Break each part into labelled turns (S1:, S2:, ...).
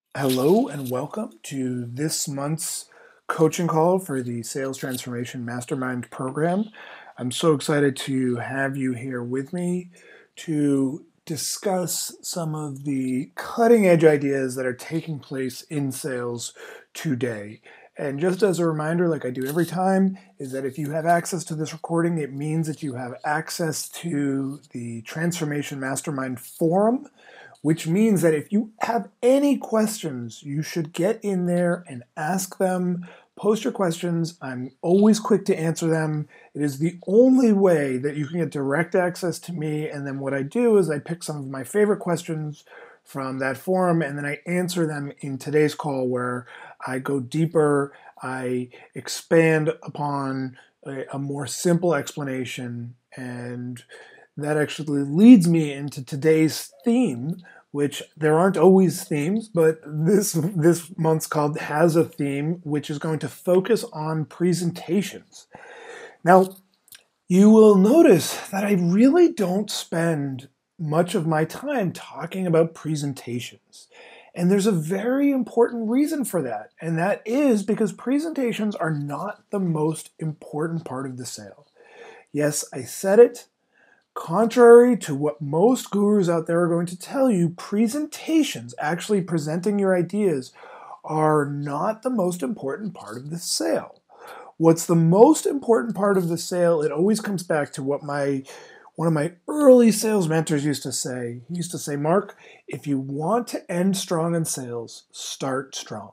S1: Hello and welcome to this month's coaching call for the Sales Transformation Mastermind program. I'm so excited to have you here with me to discuss some of the cutting edge ideas that are taking place in sales today. And just as a reminder, like I do every time, is that if you have access to this recording, it means that you have access to the Transformation Mastermind forum, which means that if you have any questions, you should get in there and ask them. Post your questions. I'm always quick to answer them. It is the only way that you can get direct access to me. And then what I do is I pick some of my favorite questions from that forum and then I answer them in today's call, where I go deeper, I expand upon a more simple explanation, and that actually leads me into today's theme, which there aren't always themes, but this month's called has a theme, which is going to focus on presentations. Now, you will notice that I really don't spend much of my time talking about presentations. And there's a very important reason for that, and that is because presentations are not the most important part of the sale. Yes, I said it. Contrary to what most gurus out there are going to tell you, presentations, actually presenting your ideas, are not the most important part of the sale. What's the most important part of the sale? It always comes back to what one of my early sales mentors used to say. He used to say, Mark, if you want to end strong in sales, start strong.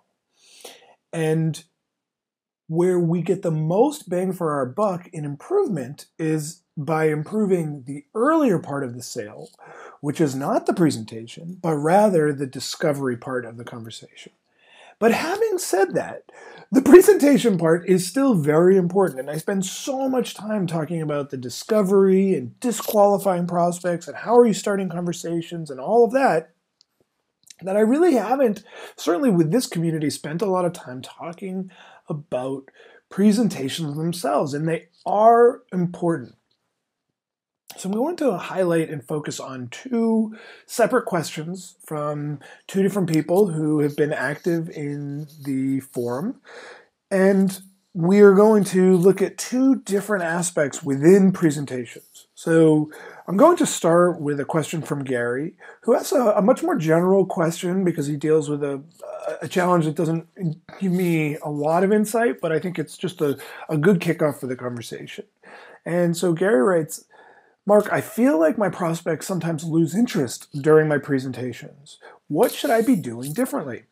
S1: And where we get the most bang for our buck in improvement is by improving the earlier part of the sale, which is not the presentation, but rather the discovery part of the conversation. But having said that, the presentation part is still very important, and I spend so much time talking about the discovery and disqualifying prospects and how are you starting conversations and all of that, that I really haven't, certainly with this community, spent a lot of time talking about presentations themselves, and they are important. So I'm going to highlight and focus on two separate questions from two different people who have been active in the forum. And we are going to look at two different aspects within presentations. So I'm going to start with a question from Gary, who has a much more general question because he deals with a challenge that doesn't give me a lot of insight, but I think it's just a good kickoff for the conversation. And so Gary writes, Mark, I feel like my prospects sometimes lose interest during my presentations. What should I be doing differently?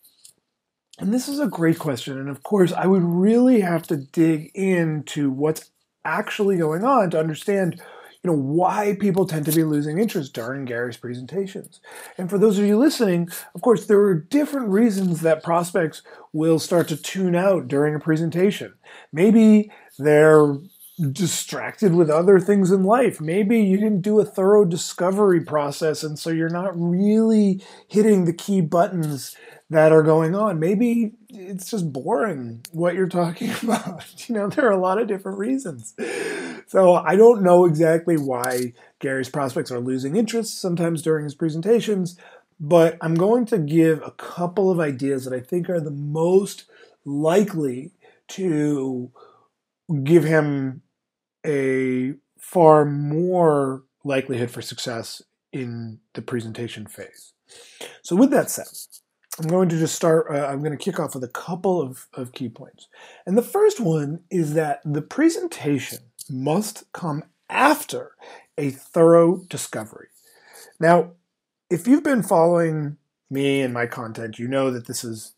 S1: And this is a great question. And of course, I would really have to dig into what's actually going on to understand, why people tend to be losing interest during Gary's presentations. And for those of you listening, of course, there are different reasons that prospects will start to tune out during a presentation. Maybe they're distracted with other things in life. Maybe you didn't do a thorough discovery process, and so you're not really hitting the key buttons that are going on. Maybe it's just boring what you're talking about. There are a lot of different reasons. So I don't know exactly why Gary's prospects are losing interest sometimes during his presentations, but I'm going to give a couple of ideas that I think are the most likely to give him a far more likelihood for success in the presentation phase. So with that said, I'm going to just start, I'm going to kick off with a couple of key points. And the first one is that the presentation must come after a thorough discovery. Now, if you've been following me and my content, you know that this is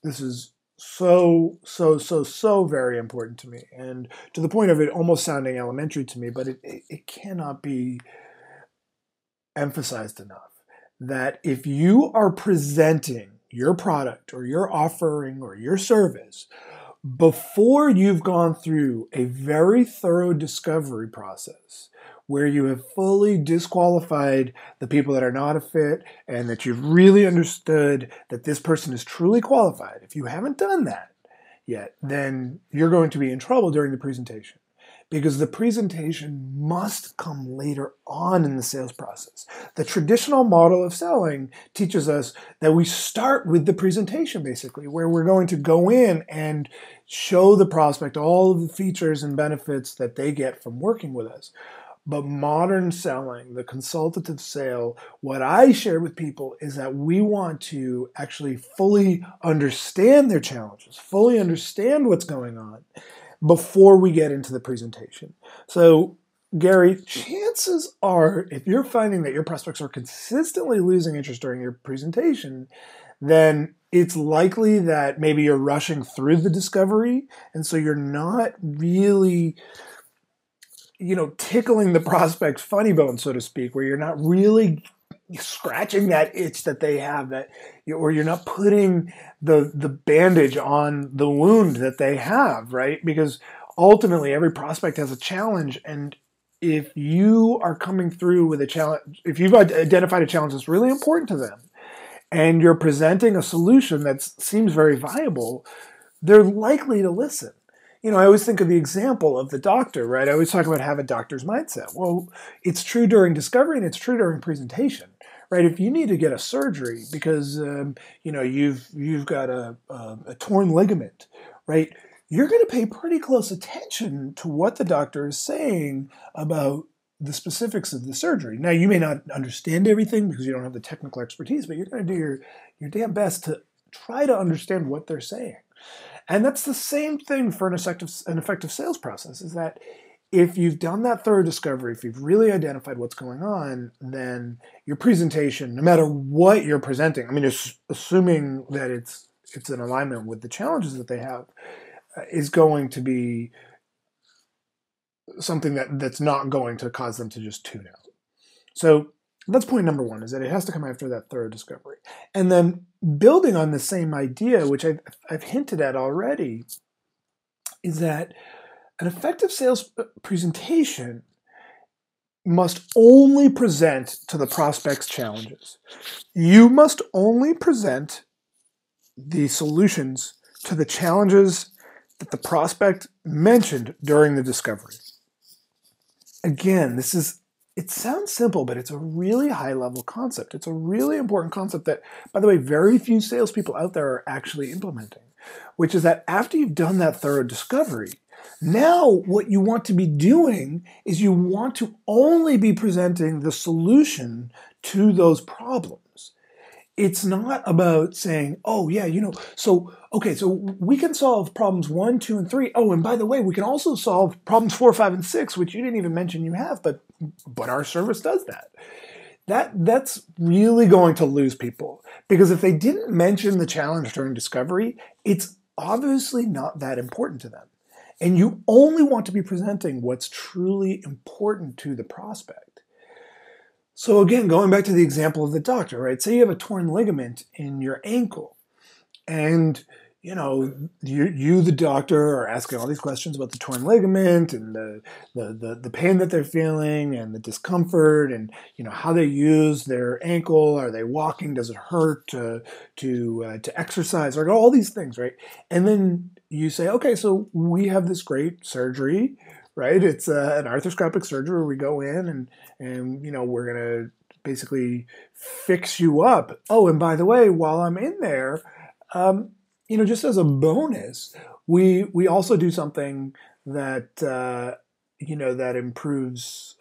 S1: so very important to me, and to the point of it almost sounding elementary to me, but it cannot be emphasized enough that if you are presenting your product or your offering or your service before you've gone through a very thorough discovery process, where you have fully disqualified the people that are not a fit and that you've really understood that this person is truly qualified, if you haven't done that yet, then you're going to be in trouble during the presentation. because the presentation must come later on in the sales process. The traditional model of selling teaches us that we start with the presentation, basically, where we're going to go in and show the prospect all of the features and benefits that they get from working with us. But modern selling, the consultative sale, what I share with people is that we want to actually fully understand their challenges, fully understand what's going on before we get into the presentation. So, Gary, chances are, if you're finding that your prospects are consistently losing interest during your presentation, then it's likely that maybe you're rushing through the discovery, and so you're not really tickling the prospect's funny bone, so to speak, where you're not really scratching that itch that they have, or you're not putting the bandage on the wound that they have, right? Because ultimately every prospect has a challenge, and if you are coming through with a challenge, if you've identified a challenge that's really important to them, and you're presenting a solution that seems very viable, they're likely to listen. I always think of the example of the doctor, right? I always talk about have a doctor's mindset. Well, it's true during discovery and it's true during presentation, right? If you need to get a surgery because you've got a torn ligament, right? You're going to pay pretty close attention to what the doctor is saying about the specifics of the surgery. Now, you may not understand everything because you don't have the technical expertise, but you're going to do your damn best to try to understand what they're saying. And that's the same thing for an effective sales process, is that if you've done that thorough discovery, if you've really identified what's going on, then your presentation, no matter what you're presenting, assuming that it's in alignment with the challenges that they have, is going to be something that's not going to cause them to just tune out. So that's point number one, is that it has to come after that thorough discovery. And then building on the same idea, which I've hinted at already, is that an effective sales presentation must only present to the prospect's challenges. You must only present the solutions to the challenges that the prospect mentioned during the discovery. Again, it sounds simple, but it's a really high-level concept. It's a really important concept that, by the way, very few salespeople out there are actually implementing, which is that after you've done that thorough discovery, now what you want to be doing is you want to only be presenting the solution to those problems. It's not about saying, oh, yeah, so we can solve problems 1, 2, and 3. Oh, and by the way, we can also solve problems 4, 5, and 6, which you didn't even mention you have, but our service does that. That's really going to lose people, because if they didn't mention the challenge during discovery, it's obviously not that important to them. And you only want to be presenting what's truly important to the prospect. So again, going back to the example of the doctor, right? Say you have a torn ligament in your ankle, and you the doctor are asking all these questions about the torn ligament and the pain that they're feeling and the discomfort, and how they use their ankle. Are they walking? Does it hurt to exercise? Or all these things, right? And then you say, okay, so we have this great surgery, right? It's an arthroscopic surgery where we go in and we're gonna basically fix you up. Oh, and by the way, while I'm in there, just as a bonus, we also do something that that improves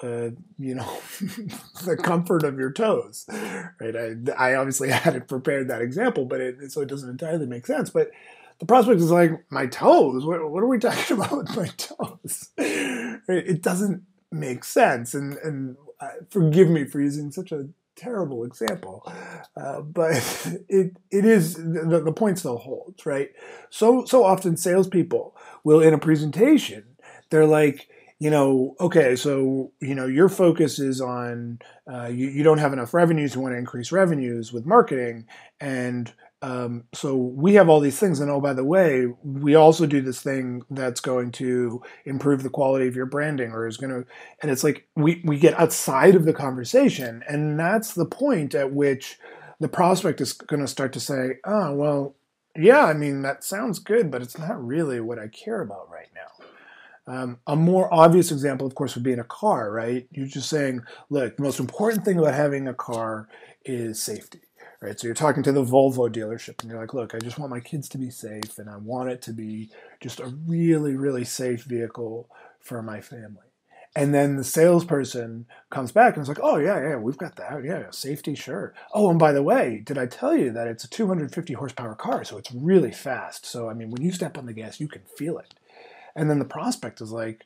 S1: the comfort of your toes, right? I obviously hadn't prepared that example, but so it doesn't entirely make sense. But the prospect is like, my toes? What are we talking about with my toes? Right? It doesn't make sense, and forgive me for using such a terrible example, but it is the point still holds, right? So often salespeople will, in a presentation, they're like, okay, so your focus is on you don't have enough revenues, you want to increase revenues with marketing, and so we have all these things, and oh, by the way, we also do this thing that's going to improve the quality of your branding, or is going to, and it's like we get outside of the conversation, and that's the point at which the prospect is going to start to say, oh, well, yeah, that sounds good, but it's not really what I care about right now. A more obvious example, of course, would be in a car, right? You're just saying, look, the most important thing about having a car is safety, right? So you're talking to the Volvo dealership and you're like, look, I just want my kids to be safe and I want it to be just a really, really safe vehicle for my family. And then the salesperson comes back and is like, oh, yeah, we've got that. Yeah, safety, sure. Oh, and by the way, did I tell you that it's a 250 horsepower car? So it's really fast. So, I mean, when you step on the gas, you can feel it. And then the prospect is like,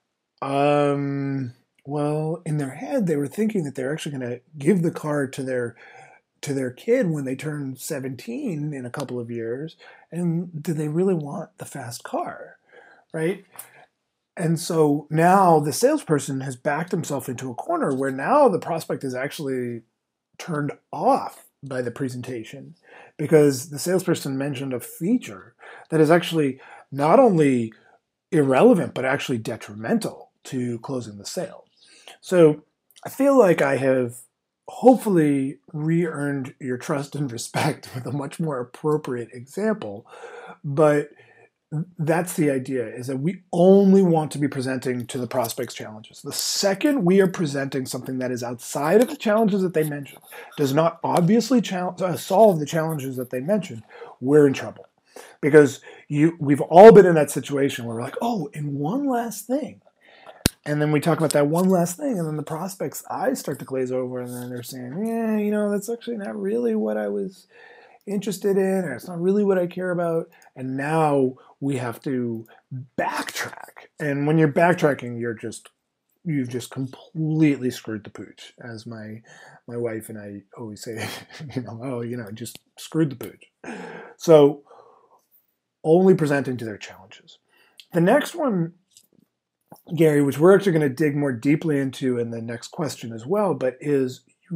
S1: well, in their head, they were thinking that they're actually going to give the car to their kid when they turn 17 in a couple of years. And do they really want the fast car, right? And so now the salesperson has backed himself into a corner where now the prospect is actually turned off by the presentation because the salesperson mentioned a feature that is actually not only irrelevant, but actually detrimental to closing the sale. So I feel like I have hopefully re-earned your trust and respect with a much more appropriate example. But that's the idea, is that we only want to be presenting to the prospect's challenges. The second we are presenting something that is outside of the challenges that they mentioned, does not obviously solve the challenges that they mentioned, we're in trouble. Because we've all been in that situation where we're like, oh, and one last thing. And then we talk about that one last thing, and then the prospect's eyes start to glaze over, and then they're saying, yeah, that's actually not really what I was interested in, or it's not really what I care about. And now we have to backtrack. And when you're backtracking, you've just completely screwed the pooch, as my wife and I always say, just screwed the pooch. So only presenting to their challenges. The next one, Gary, which we're actually going to dig more deeply into in the next question as well, but is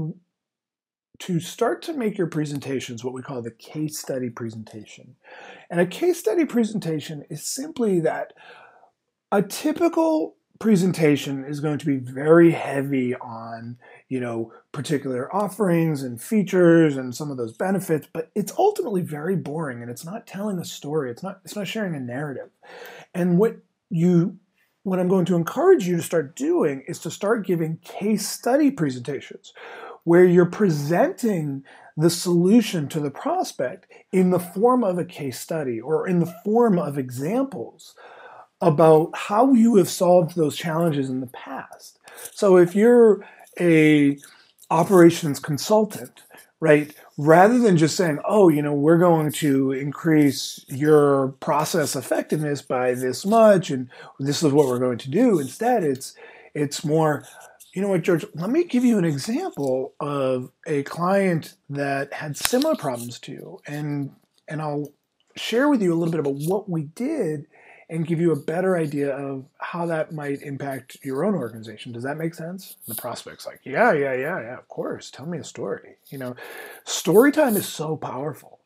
S1: to start to make your presentations what we call the case study presentation. And a case study presentation is simply that a typical presentation is going to be very heavy on, particular offerings and features and some of those benefits, but it's ultimately very boring and it's not telling a story. It's not sharing a narrative. And what I'm going to encourage you to start doing is to start giving case study presentations where you're presenting the solution to the prospect in the form of a case study or in the form of examples about how you have solved those challenges in the past. So if you're a operations consultant, right, rather than just saying, oh, we're going to increase your process effectiveness by this much and this is what we're going to do, instead it's more, you know what, George, let me give you an example of a client that had similar problems to you, and I'll share with you a little bit about what we did and give you a better idea of how that might impact your own organization. Does that make sense? And the prospect's like, yeah, of course. Tell me a story. Story time is so powerful.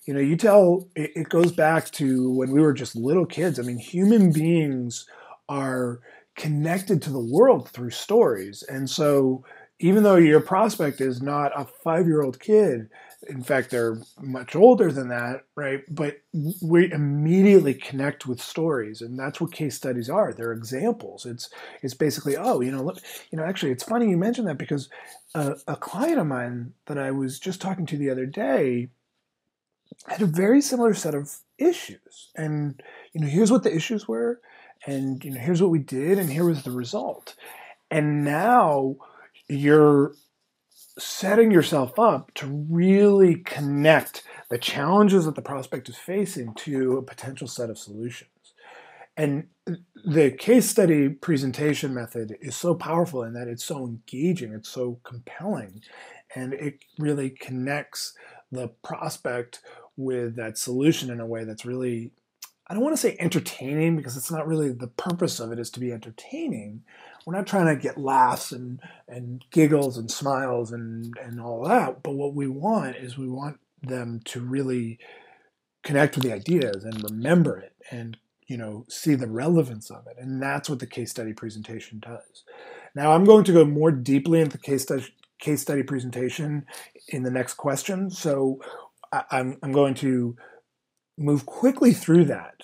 S1: It goes back to when we were just little kids. I mean, human beings are connected to the world through stories. And so even though your prospect is not a 5-year-old kid, in fact, they're much older than that, right? But we immediately connect with stories, and that's what case studies are. They're examples. It's basically, look, actually, it's funny you mentioned that because a client of mine that I was just talking to the other day had a very similar set of issues, and here's what the issues were, and here's what we did, and here was the result, and now you're setting yourself up to really connect the challenges that the prospect is facing to a potential set of solutions. And the case study presentation method is so powerful in that it's so engaging, it's so compelling, and it really connects the prospect with that solution in a way that's really, I don't want to say entertaining, because it's not really the purpose of it is to be entertaining. We're not trying to get laughs and giggles and smiles and all that. But what we want is we want them to really connect with the ideas and remember it and, see the relevance of it. And that's what the case study presentation does. Now, I'm going to go more deeply into the case study presentation in the next question. So I'm going to move quickly through that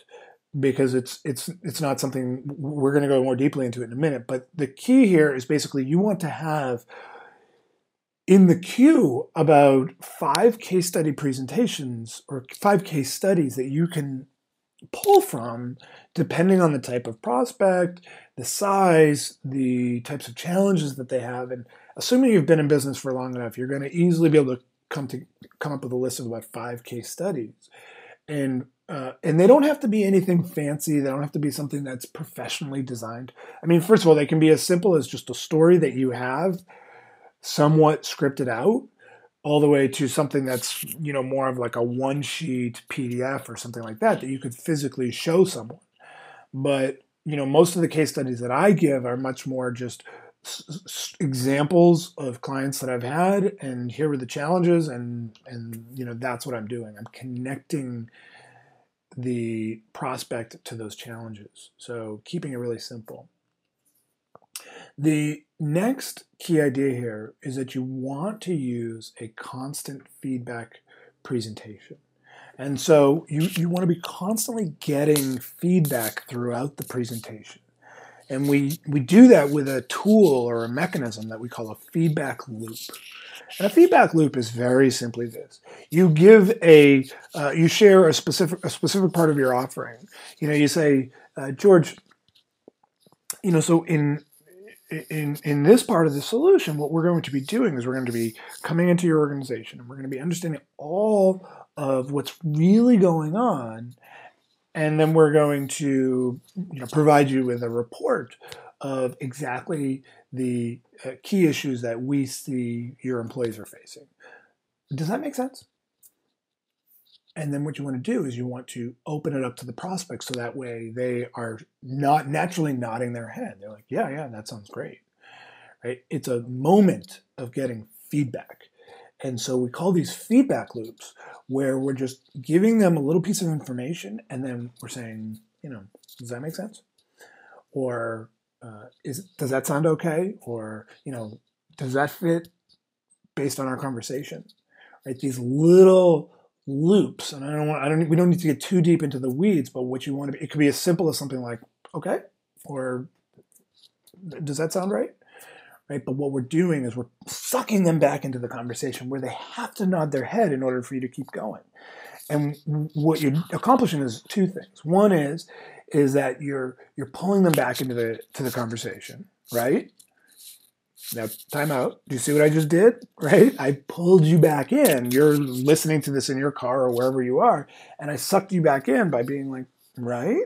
S1: because it's not something we're going to go more deeply into it in a minute. But the key here is basically you want to have in the queue about 5 case study presentations or 5 case studies that you can pull from depending on the type of prospect, the size, the types of challenges that they have. And assuming you've been in business for long enough, you're going to easily be able to come up with a list of about 5 case studies. And they don't have to be anything fancy. They don't have to be something that's professionally designed. I mean, first of all, they can be as simple as just a story that you have somewhat scripted out, all the way to something that's, more of like a one-sheet PDF or something like that you could physically show someone. But, most of the case studies that I give are much more just examples of clients that I've had, and here were the challenges, and that's what I'm doing. I'm connecting the prospect to those challenges. So keeping it really simple. The next key idea here is that you want to use a constant feedback presentation. And so you want to be constantly getting feedback throughout the presentation. And we do that with a tool or a mechanism that we call a feedback loop. And a feedback loop is very simply this: you give you share a specific part of your offering. You say, George, so in this part of the solution, what we're going to be doing is we're going to be coming into your organization and we're going to be understanding all of what's really going on, and then we're going to provide you with a report of exactly the key issues that we see your employees are facing. Does that make sense? And then what you want to do is you want to open it up to the prospect so that way they are not naturally nodding their head. They're like, yeah, that sounds great, right? It's a moment of getting feedback. And so we call these feedback loops, where we're just giving them a little piece of information and then we're saying, does that make sense? Or does that sound okay? Or, does that fit based on our conversation? Right? These little loops, and we don't need to get too deep into the weeds, but what you want to be, it could be as simple as something like, okay, or does that sound right? Right? But what we're doing is we're sucking them back into the conversation where they have to nod their head in order for you to keep going. And what you're accomplishing is 2 things. One is that you're pulling them back into the conversation, right? Now, time out. Do you see what I just did? Right? I pulled you back in. You're listening to this in your car or wherever you are, and I sucked you back in by being like, right?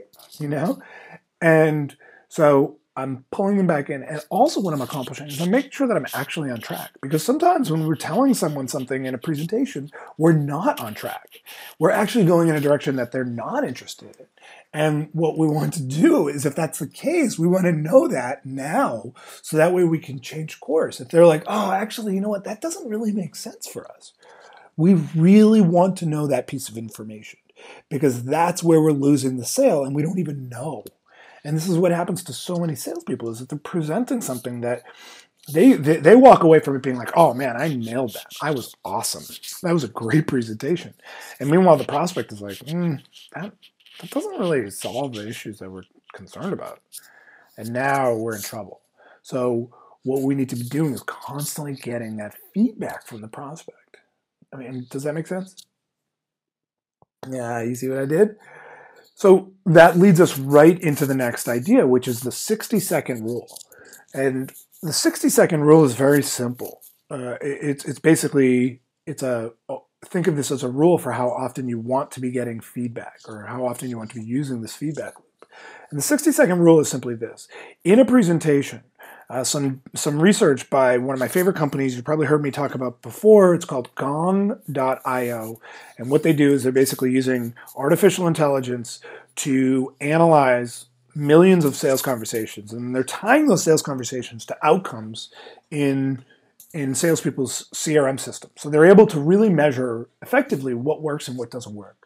S1: And so I'm pulling them back in. And also what I'm accomplishing is I'm making sure that I'm actually on track. Because sometimes when we're telling someone something in a presentation, we're not on track. We're actually going in a direction that they're not interested in. And what we want to do is, if that's the case, we want to know that now, so that way we can change course. If they're like, oh, actually, you know what, that doesn't really make sense for us. We really want to know that piece of information, because that's where we're losing the sale and we don't even know. And this is what happens to so many salespeople, is that they're presenting something that they walk away from it being like, oh man, I nailed that. I was awesome. That was a great presentation. And meanwhile, the prospect is like, that doesn't really solve the issues that we're concerned about. And now we're in trouble. So what we need to be doing is constantly getting that feedback from the prospect. I mean, does that make sense? Yeah, you see what I did? So that leads us right into the next idea, which is the 60-second rule. And the 60-second rule is very simple. It's basically, think of this as a rule for how often you want to be getting feedback, or how often you want to be using this feedback loop. And the 60-second rule is simply this. In a presentation, some research by one of my favorite companies you've probably heard me talk about before. It's called Gong.io. And what they do is they're basically using artificial intelligence to analyze millions of sales conversations. And they're tying those sales conversations to outcomes in salespeople's CRM system. So they're able to really measure effectively what works and what doesn't work.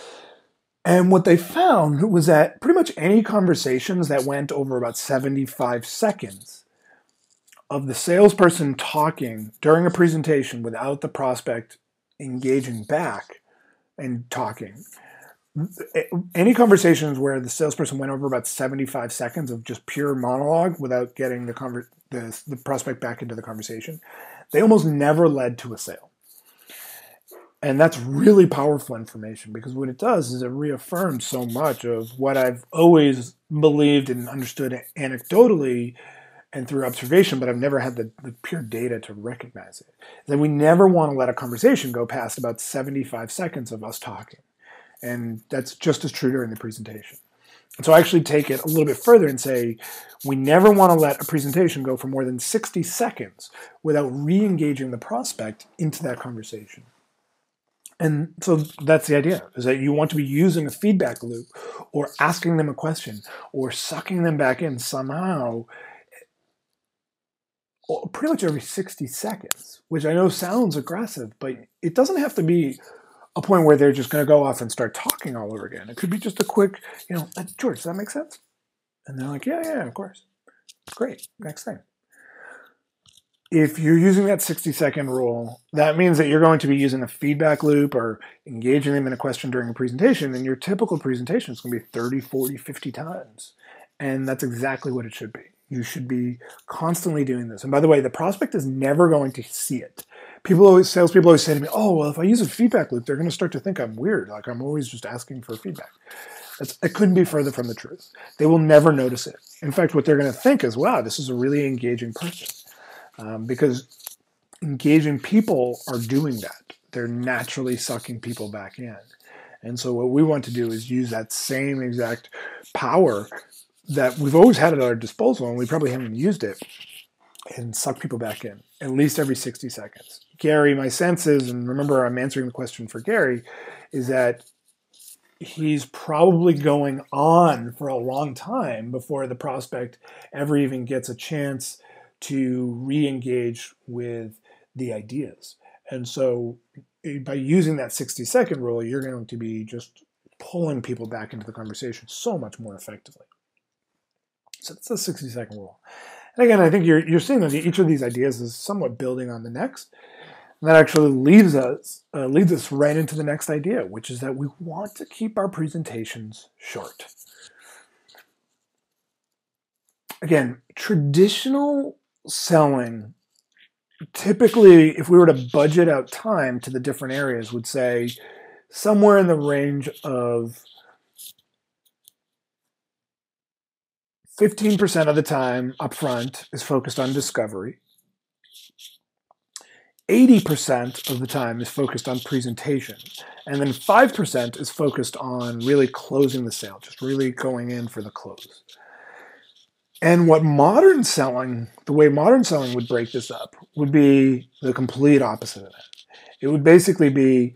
S1: And what they found was that pretty much any conversations that went over about 75 seconds of the salesperson talking during a presentation without the prospect engaging back and talking, any conversations where the salesperson went over about 75 seconds of just pure monologue without getting the prospect back into the conversation, they almost never led to a sale. And that's really powerful information, because what it does is it reaffirms so much of what I've always believed and understood anecdotally and through observation, but I've never had the pure data to recognize it. That we never want to let a conversation go past about 75 seconds of us talking. And that's just as true during the presentation. And so I actually take it a little bit further and say, we never want to let a presentation go for more than 60 seconds without re-engaging the prospect into that conversation. And so that's the idea, is that you want to be using a feedback loop or asking them a question or sucking them back in somehow pretty much every 60 seconds, which I know sounds aggressive, but it doesn't have to be a point where they're just going to go off and start talking all over again. It could be just a quick, George, does that make sense? And they're like, yeah, of course. Great, next thing. If you're using that 60-second rule, that means that you're going to be using a feedback loop or engaging them in a question during a presentation, and your typical presentation is going to be 30, 40, 50 times. And that's exactly what it should be. You should be constantly doing this. And by the way, the prospect is never going to see it. Salespeople always say to me, oh, well, if I use a feedback loop, they're going to start to think I'm weird. Like I'm always just asking for feedback. It couldn't be further from the truth. They will never notice it. In fact, what they're going to think is, wow, this is a really engaging person. Because engaging people are doing that. They're naturally sucking people back in. And so what we want to do is use that same exact power that we've always had at our disposal, and we probably haven't used it, and suck people back in, at least every 60 seconds. Gary, my sense is, and remember I'm answering the question for Gary, is that he's probably going on for a long time before the prospect ever even gets a chance to re-engage with the ideas. And so by using that 60-second rule, you're going to be just pulling people back into the conversation so much more effectively. So that's the 60-second rule. And again, I think you're seeing that each of these ideas is somewhat building on the next. And that actually leads us right into the next idea, which is that we want to keep our presentations short. Again, traditional selling, typically, if we were to budget out time to the different areas, would say somewhere in the range of 15% of the time up front is focused on discovery. 80% of the time is focused on presentation. And then 5% is focused on really closing the sale, just really going in for the close. And what modern selling, the way modern selling would break this up, would be the complete opposite of that. It would basically be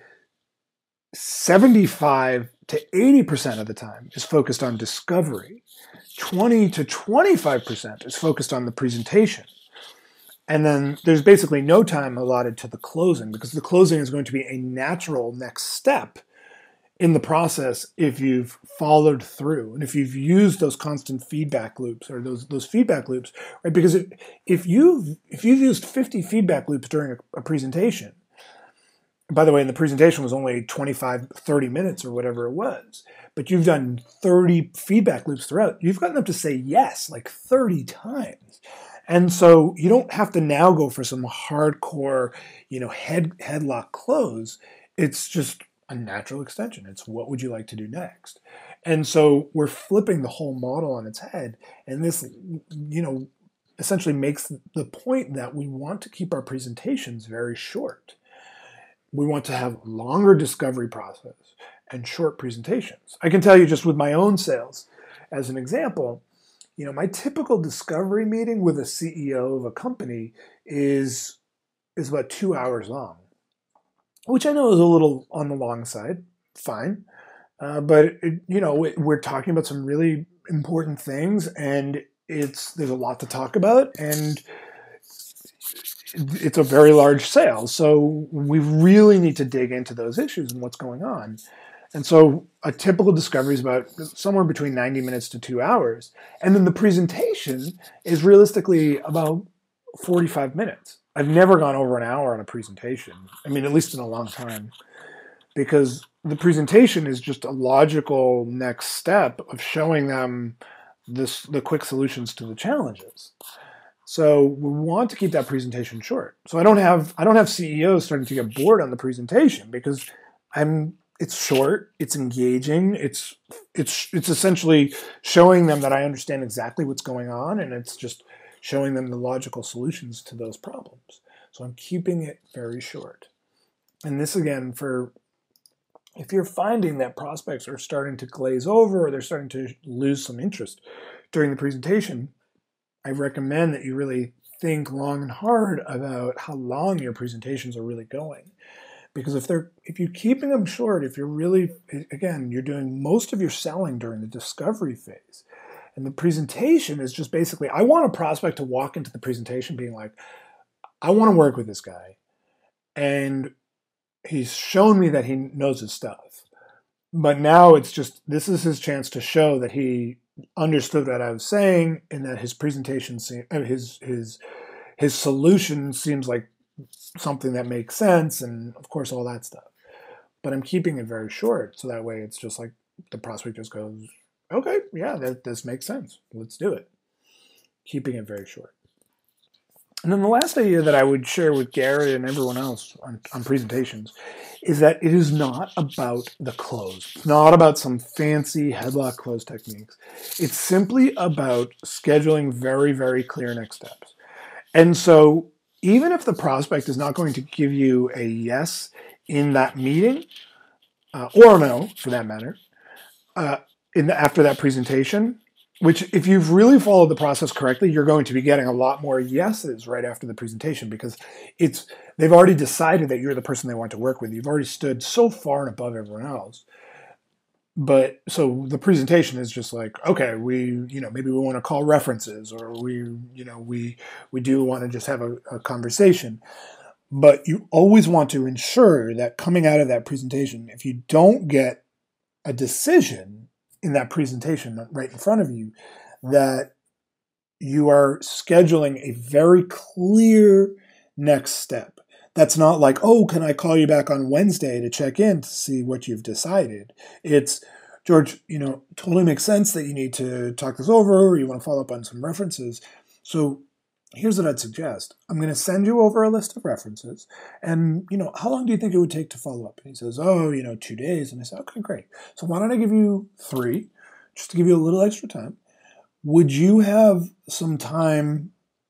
S1: 75 to 80% of the time is focused on discovery. 20 to 25% is focused on the presentation. And then there's basically no time allotted to the closing, because the closing is going to be a natural next step in the process if you've followed through and if you've used those constant feedback loops or those feedback loops, right? Because if you've used 50 feedback loops during a presentation, by the way, and the presentation was only 25, 30 minutes or whatever it was, but you've done 30 feedback loops throughout, you've gotten them to say yes like 30 times. And so you don't have to now go for some hardcore, headlock close. It's just a natural extension. It's what would you like to do next? And so we're flipping the whole model on its head. And this, essentially makes the point that we want to keep our presentations very short. We want to have longer discovery process and short presentations. I can tell you just with my own sales, as an example, my typical discovery meeting with a CEO of a company is about 2 hours long, which I know is a little on the long side, fine. But we're talking about some really important things, and there's a lot to talk about, and it's a very large sale. So we really need to dig into those issues and what's going on. And so a typical discovery is about somewhere between 90 minutes to 2 hours. And then the presentation is realistically about 45 minutes. I've never gone over an hour on a presentation. I mean, at least in a long time. because the presentation is just a logical next step of showing them the quick solutions to the challenges. So we want to keep that presentation short. So I don't have CEOs starting to get bored on the presentation because it's short, it's engaging, it's essentially showing them that I understand exactly what's going on, and it's just showing them the logical solutions to those problems. So I'm keeping it very short. And this again, if you're finding that prospects are starting to glaze over or they're starting to lose some interest during the presentation, I recommend that you really think long and hard about how long your presentations are really going. Because if you're keeping them short, if you're really, again, you're doing most of your selling during the discovery phase. And the presentation is just basically, I want a prospect to walk into the presentation being like, I want to work with this guy. And he's shown me that he knows his stuff. But now it's just, this is his chance to show that he understood what I was saying and that his presentation, his solution seems like something that makes sense, and of course all that stuff. But I'm keeping it very short, so that way it's just like the prospect just goes, okay, yeah, this makes sense. Let's do it. Keeping it very short. And then the last idea that I would share with Gary and everyone else on presentations is that it is not about the close. It's not about some fancy headlock close techniques. It's simply about scheduling very, very clear next steps. And so even if the prospect is not going to give you a yes in that meeting, or a no, for that matter, after that presentation, which if you've really followed the process correctly, you're going to be getting a lot more yeses right after the presentation because they've already decided that you're the person they want to work with. You've already stood so far and above everyone else. But so the presentation is just like, okay, maybe we want to call references, or we do want to just have a conversation. But you always want to ensure that coming out of that presentation, if you don't get a decision in that presentation right in front of you, that you are scheduling a very clear next step. That's not like, oh, can I call you back on Wednesday to check in to see what you've decided? It's, George, totally makes sense that you need to talk this over, or you want to follow up on some references. So here's what I'd suggest. I'm going to send you over a list of references, and, how long do you think it would take to follow up? And he says, 2 days. And I said, okay, great. So why don't I give you 3, just to give you a little extra time? Would you have some time,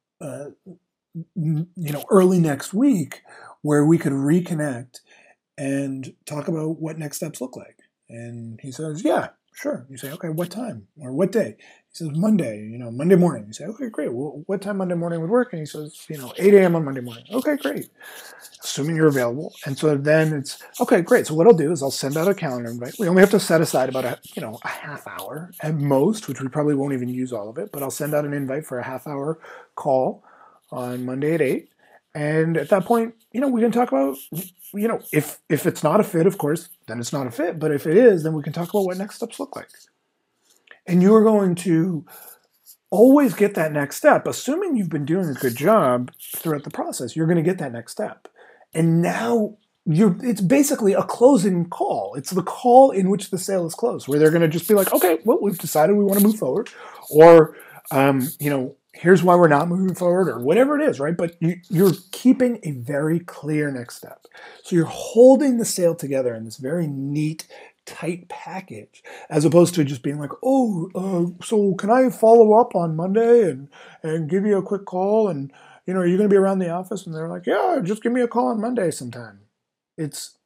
S1: early next week where we could reconnect and talk about what next steps look like? And he says, yeah, sure. You say, okay, what time or what day? He says, Monday, Monday morning. You say, okay, great. Well, what time Monday morning would work? And he says, 8 a.m. on Monday morning. Okay, great. Assuming you're available. And so then it's, okay, great. So what I'll do is I'll send out a calendar invite. We only have to set aside about a half hour at most, which we probably won't even use all of it, but I'll send out an invite for a half hour call on Monday at 8. And at that point, we can talk about, if it's not a fit, of course, then it's not a fit. But if it is, then we can talk about what next steps look like. And you're going to always get that next step. Assuming you've been doing a good job throughout the process, you're going to get that next step. And now it's basically a closing call. It's the call in which the sale is closed, where they're going to just be like, okay, well, we've decided we want to move forward. Or, here's why we're not moving forward, or whatever it is, right? But you're keeping a very clear next step. So you're holding the sale together in this very neat, tight package, as opposed to just being like, so can I follow up on Monday and give you a quick call? And, are you going to be around the office? And they're like, yeah, just give me a call on Monday sometime. It's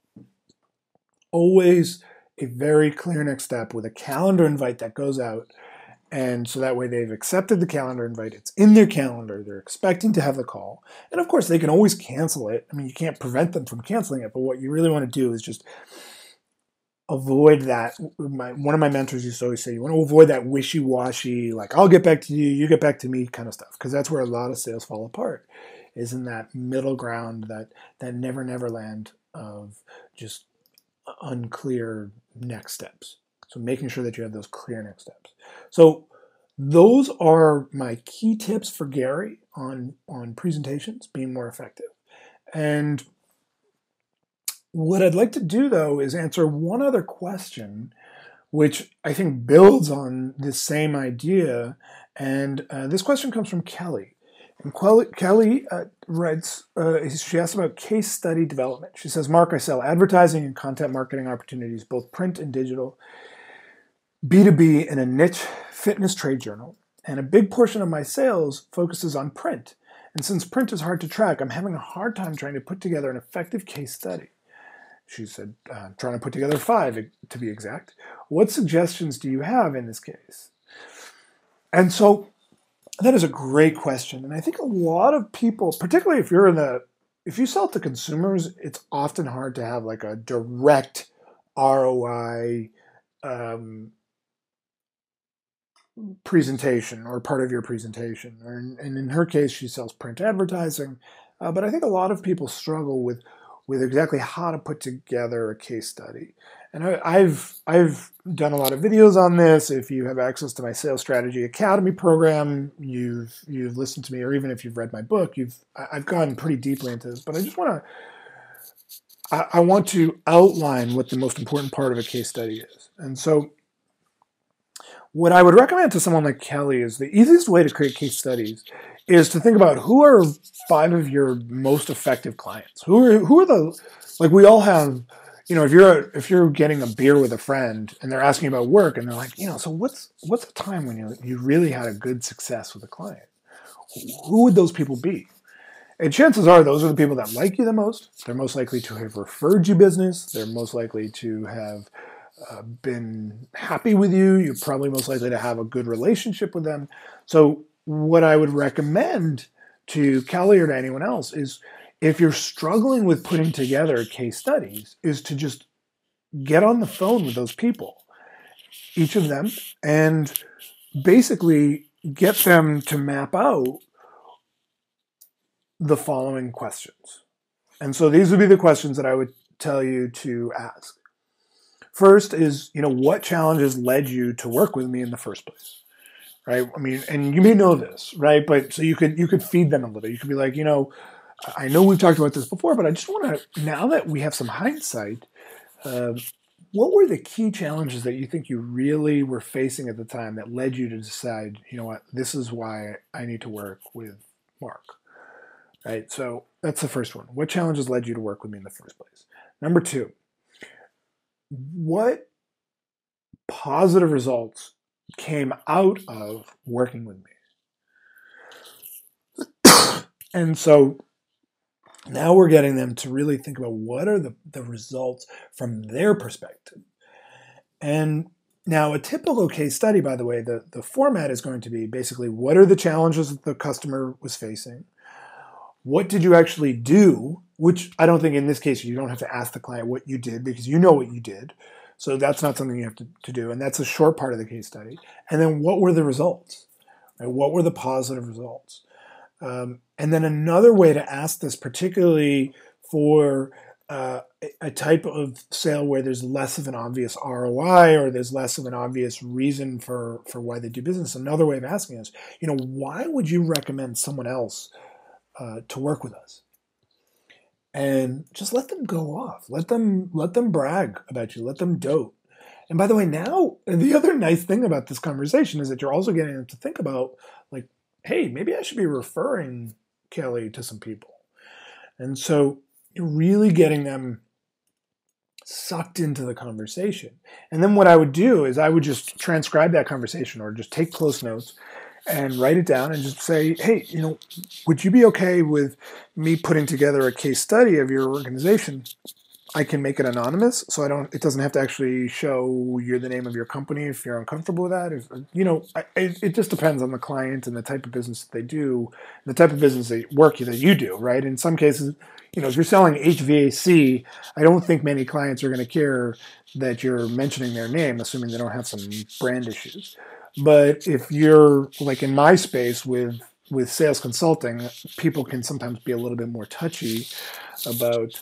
S1: always a very clear next step with a calendar invite that goes out. And so that way they've accepted the calendar invite. It's in their calendar. They're expecting to have the call. And of course, they can always cancel it. I mean, you can't prevent them from canceling it. But what you really want to do is just avoid that. One of my mentors used to always say, you want to avoid that wishy-washy, like, I'll get back to you, you get back to me kind of stuff. Because that's where a lot of sales fall apart, is in that middle ground, that never land of just unclear next steps. So making sure that you have those clear next steps. So those are my key tips for Gary on presentations being more effective. And What I'd like to do, though, is answer one other question, which I think builds on this same idea. And this question comes from Kelly. And Kelly writes, she asks about case study development. She says, Mark, I sell advertising and content marketing opportunities, both print and digital, B2B in a niche fitness trade journal. And a big portion of my sales focuses on print. And since print is hard to track, I'm having a hard time trying to put together an effective case study. She said, trying to put together 5 to be exact. What suggestions do you have in this case? And so that is a great question. And I think a lot of people, particularly if you sell to consumers, it's often hard to have like a direct ROI presentation or part of your presentation. And in her case, she sells print advertising. But I think a lot of people struggle with exactly how to put together a case study. And I've done a lot of videos on this. If you have access to my Sales Strategy Academy program, you've listened to me, or even if you've read my book, I've gone pretty deeply into this. But I want to outline what the most important part of a case study is. And so what I would recommend to someone like Kelly is the easiest way to create case studies is to think about who are 5 of your most effective clients. Who are the, like, we all have, if you're getting a beer with a friend and they're asking about work and they're like, so what's a time when you really had a good success with a client? Who would those people be? And chances are those are the people that like you the most. They're most likely to have referred you business. They're most likely to have been happy with you. You're probably most likely to have a good relationship with them. So what I would recommend to Kelly or to anyone else is, if you're struggling with putting together case studies, is to just get on the phone with those people, each of them, and basically get them to map out the following questions. And so these would be the questions that I would tell you to ask. First is, what challenges led you to work with me in the first place? Right? I mean, and you may know this, right? But so you could feed them a little. You could be like, I know we've talked about this before, but I just want to, now that we have some hindsight, what were the key challenges that you think you really were facing at the time that led you to decide, what, this is why I need to work with Mark, right? So that's the first one. What challenges led you to work with me in the first place? Number 2, what positive results came out of working with me? And so now we're getting them to really think about what are the results from their perspective. And now a typical case study, by the way, the format is going to be basically, what are the challenges that the customer was facing? What did you actually do? Which I don't think in this case, you don't have to ask the client what you did, because you know what you did. So that's not something you have to do. And that's a short part of the case study. And then what were the results? Right? What were the positive results? And then another way to ask this, particularly for a type of sale where there's less of an obvious ROI, or there's less of an obvious reason for why they do business, another way of asking is, why would you recommend someone else to work with us? And just let them go off. Let them brag about you. Let them dote. And by the way, now, the other nice thing about this conversation is that you're also getting them to think about, like, hey, maybe I should be referring Kelly to some people. And so you're really getting them sucked into the conversation. And then what I would do is I would just transcribe that conversation, or just take close notes and write it down and just say, hey, would you be okay with me putting together a case study of your organization? I can make it anonymous, so it doesn't have to actually show you're the name of your company if you're uncomfortable with that. It just depends on the client and the type of business that they do, and the type of business that you do, right? In some cases, if you're selling HVAC, I don't think many clients are going to care that you're mentioning their name, assuming they don't have some brand issues. But if you're like in my space with sales consulting, people can sometimes be a little bit more touchy about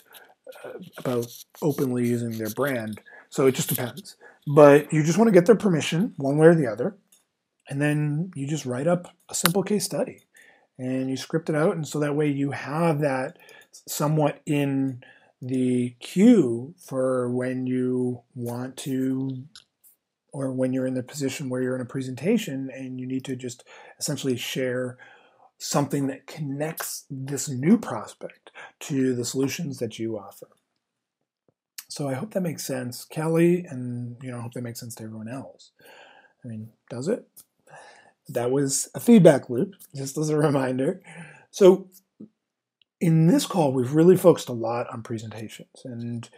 S1: openly using their brand. So it just depends. But you just want to get their permission one way or the other. And then you just write up a simple case study and you script it out. And so that way you have that somewhat in the cue for when you want to, or when you're in the position where you're in a presentation and you need to just essentially share something that connects this new prospect to the solutions that you offer. So I hope that makes sense, Kelly, and I hope that makes sense to everyone else. I mean, does it? That was a feedback loop, just as a reminder. So in this call, we've really focused a lot on presentations, and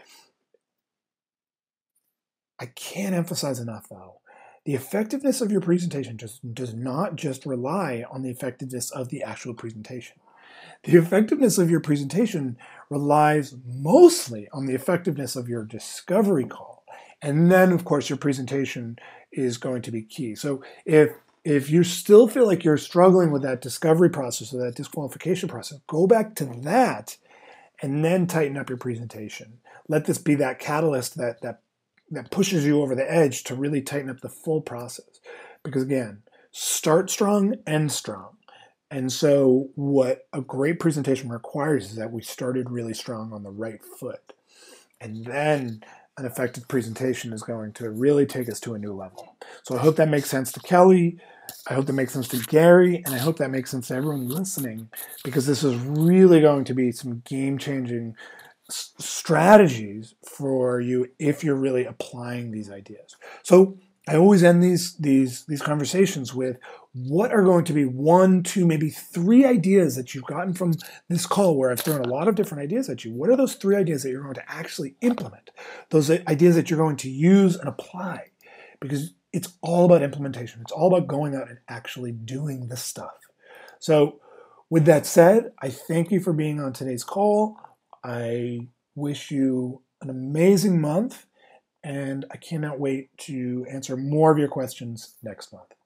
S1: I can't emphasize enough, though, the effectiveness of your presentation just does not just rely on the effectiveness of the actual presentation. The effectiveness of your presentation relies mostly on the effectiveness of your discovery call. And then, of course, your presentation is going to be key. So if you still feel like you're struggling with that discovery process or that disqualification process, go back to that and then tighten up your presentation. Let this be that catalyst that pushes you over the edge to really tighten up the full process. Because again, start strong, end strong. And so what a great presentation requires is that we started really strong on the right foot. And then an effective presentation is going to really take us to a new level. So I hope that makes sense to Kelly. I hope that makes sense to Gary. And I hope that makes sense to everyone listening, because this is really going to be some game-changing strategies for you if you're really applying these ideas. So I always end these conversations with, what are going to be 1, 2, maybe 3 ideas that you've gotten from this call where I've thrown a lot of different ideas at you? What are those 3 ideas that you're going to actually implement? Those ideas that you're going to use and apply? Because it's all about implementation. It's all about going out and actually doing the stuff. So with that said, I thank you for being on today's call. I wish you an amazing month, and I cannot wait to answer more of your questions next month.